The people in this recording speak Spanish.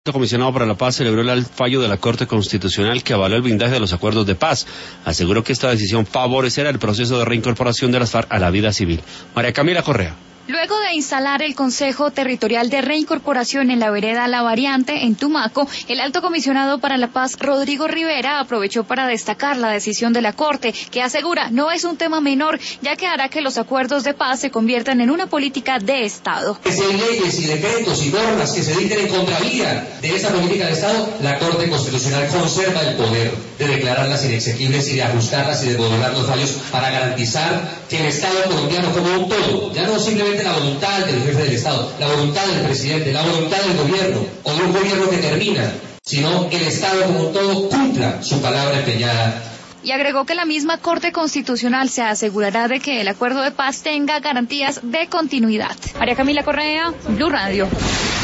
El comisionado para la paz celebró el fallo de la Corte Constitucional que avaló el blindaje de los acuerdos de paz. Aseguró que esta decisión favorecerá el proceso de reincorporación de las FARC a la vida civil. María Camila Correa. Luego de instalar el Consejo Territorial de Reincorporación en la vereda La Variante, en Tumaco, el alto comisionado para la paz, Rodrigo Rivera, aprovechó para destacar la decisión de la Corte, que asegura no es un tema menor, ya que hará que los acuerdos de paz se conviertan en una política de Estado. Si hay leyes y decretos y normas que se dicten en contravía de esa política de Estado, la Corte Constitucional conserva el poder de declararlas inexequibles y de ajustarlas y de modular los fallos para garantizar que el Estado colombiano como un todo, ya no simplemente la voluntad del jefe del Estado, la voluntad del presidente, la voluntad del gobierno o de un gobierno que termina, sino el Estado como un todo cumpla su palabra empeñada. Y agregó que la misma Corte Constitucional se asegurará de que el acuerdo de paz tenga garantías de continuidad. María Camila Correa, Blue Radio.